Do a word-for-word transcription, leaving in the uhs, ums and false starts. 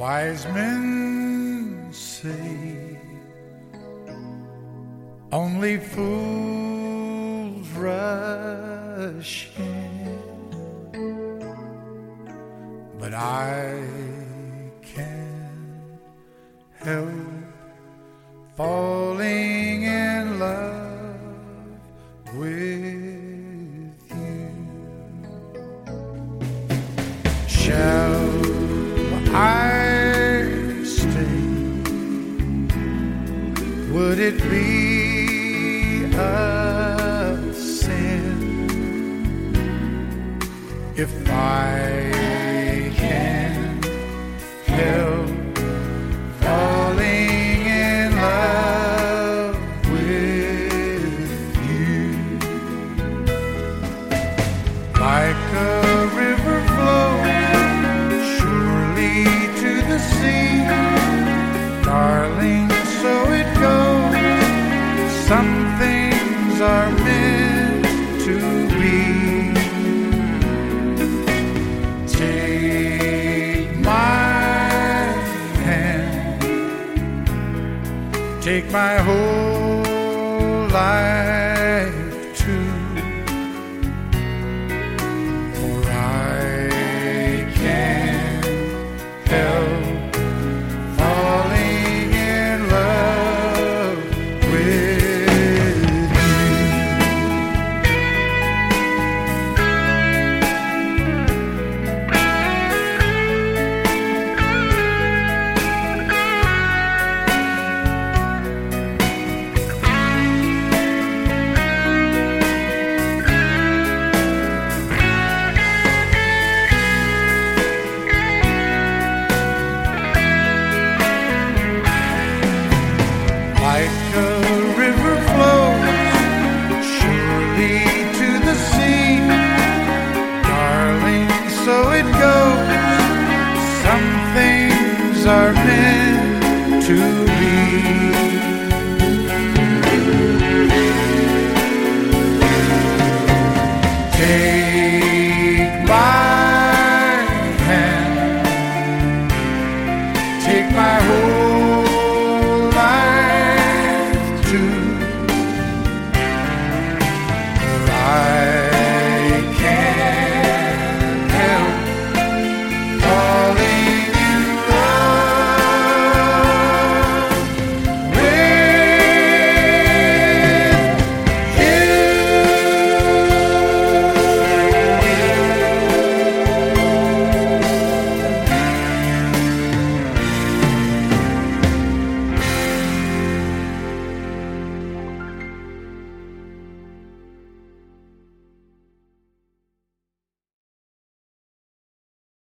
Wise men say only fools rush in, but I can't help falling in love with you. Shall I stay? Would it be a sin if I can't help falling in love with you? Like a river flows surely to the sea, darling, so it goes. Some things are meant to be. Take my hand, take my whole life too, for I can't help falling in love with you. Like a river flows surely to the sea, darling, so it goes. Some things are meant to be. Take my hand, take my whole life too,